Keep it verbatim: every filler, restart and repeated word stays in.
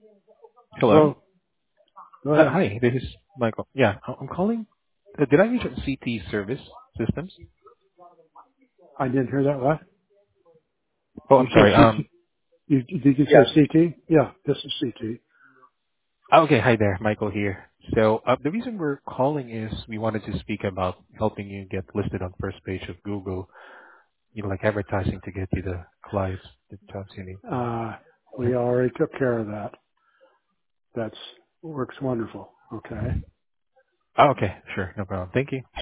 Hello. Hello. Go Uh, ahead. Hi, this is Michael. Yeah, I- I'm calling. uh, Did I reach C T Service Systems? I didn't hear that. What? Oh, You I'm said sorry. C T. Um. You, did you say Yeah. C T? Yeah, this is C T. oh, Okay. Hi there, Michael here. So, uh, the reason we're calling is we wanted to speak about helping you get listed on first page of Google, you know, like advertising to get you the clients, the jobs you need. Uh, Yeah. we already took care of that. That's works wonderful. Okay. Oh, okay. Sure. No problem. Thank you.